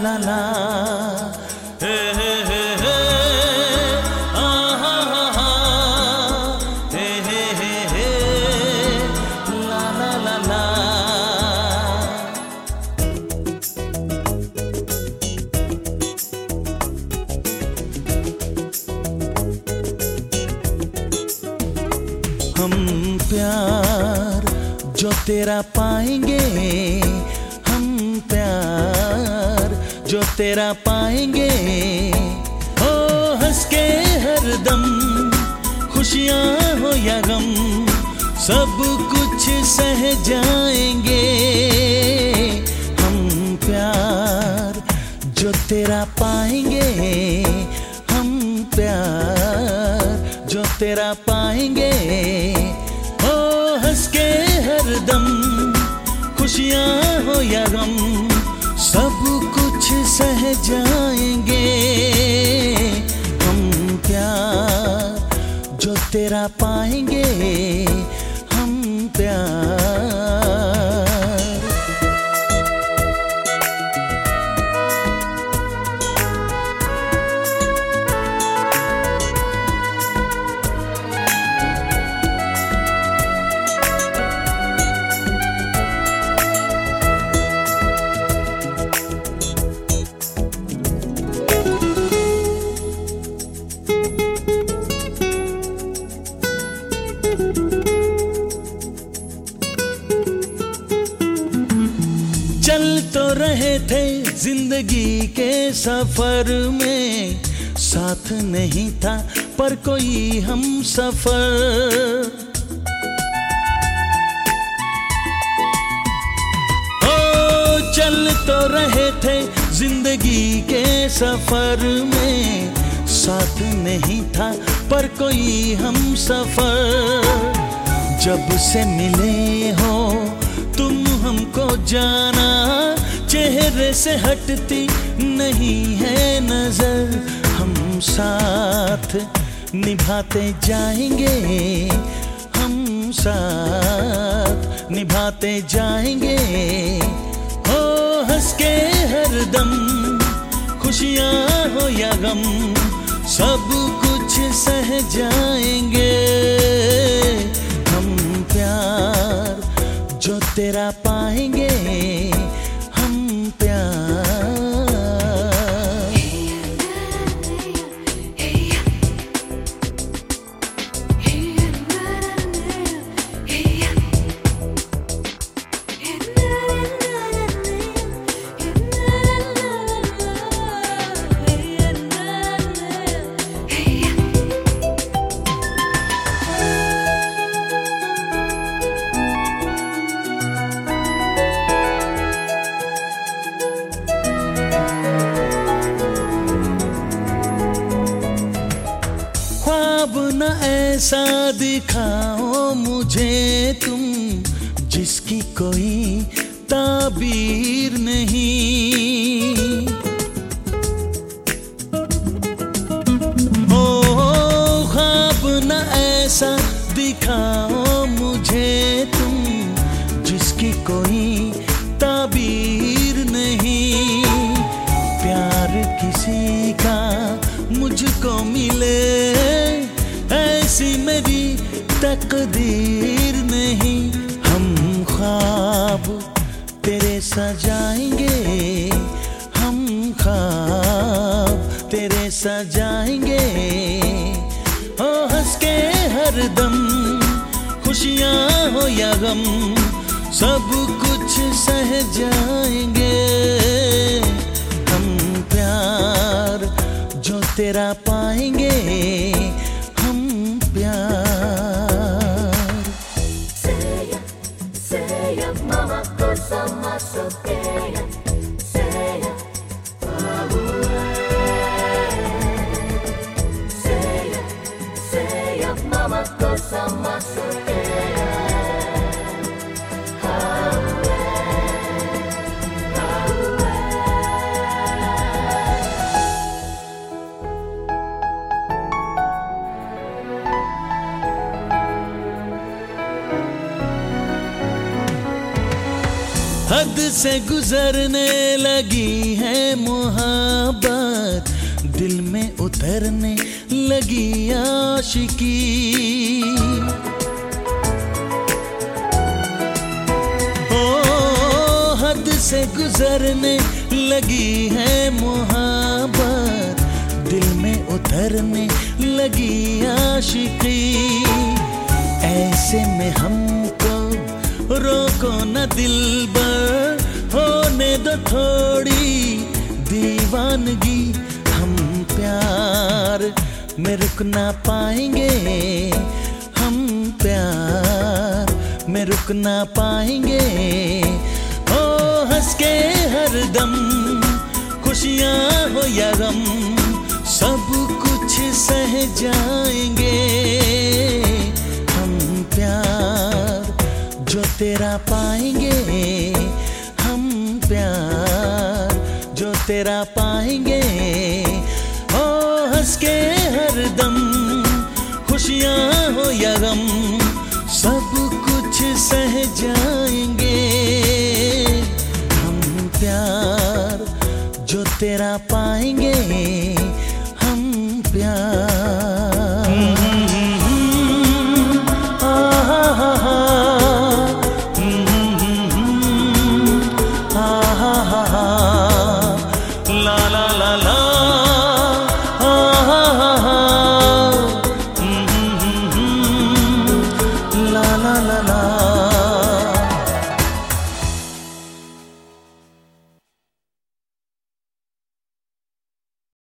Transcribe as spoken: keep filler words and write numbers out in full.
ला ला हे हे हे हे आ हा हा हा हे हे हे हे ला ला ला ला। हम प्यार जो तेरा पाएंगे, हम प्यार जो तेरा पाएंगे, ओ हंस के हरदम खुशियाँ हो या गम सब कुछ सह जाएंगे। हम प्यार जो तेरा पाएंगे, हम प्यार जो तेरा पाएंगे, ओ हंस के हरदम खुशियाँ हो या गम सब कुछ सह जाएंगे। हम प्यार जो तेरा पाएंगे, हम प्यार। चल तो रहे थे जिंदगी के सफर में, साथ नहीं था पर कोई हम सफर। ओ चल तो रहे थे जिंदगी के सफर में, साथ नहीं था पर कोई हम सफर। जब से मिले हो तुम हमको जाना, चेहरे से हटती नहीं है नजर। हम साथ निभाते जाएंगे, हम साथ निभाते जाएंगे, ओ हंस के हरदम खुशियाँ हो या गम सब कुछ सह जाएंगे। हम प्यार जो तेरा पाएंगे, हम प्यार। ख्वाब न ऐसा दिखाओ मुझे तुम, जिसकी कोई ताबीर नहीं। ओ ख्वाब न ऐसा दिखाओ मुझे तुम, जिसकी कोई ताबीर नहीं। प्यार किसी का मुझको मिले, ऐसी मेरी तकदीर नहीं। हम ख्वाब तेरे सजाएंगे, हम ख्वाब तेरे सजाएंगे, ओ हंस के हरदम खुशियाँ हो या गम सब कुछ सह जाएंगे। हम प्यार जो तेरा पाएंगे, हम प्यार। Seya, seya, mama cosa más soltera. Seya, seya, seya, mama cosa más soltera. हद से गुजरने लगी है मोहब्बत, दिल में उतरने लगी आशिकी। ओ हद से गुजरने लगी है मोहब्बत, दिल में उतरने लगी आशिकी। ऐसे में हमको रोको न दिलबर, होने दो थोड़ी दीवानगी। हम प्यार में रुक ना पाएंगे, हम प्यार में रुक ना पाएंगे। ओ हंस के हरदम खुशियाँ हो या गम, सब कुछ सह जाएंगे। हम प्यार जो तेरा पाएंगे, हम प्यार जो तेरा पाएंगे। ओ हंस के हरदम खुशियाँ हो या गम, सब कुछ सह जाएंगे। हम प्यार जो तेरा पा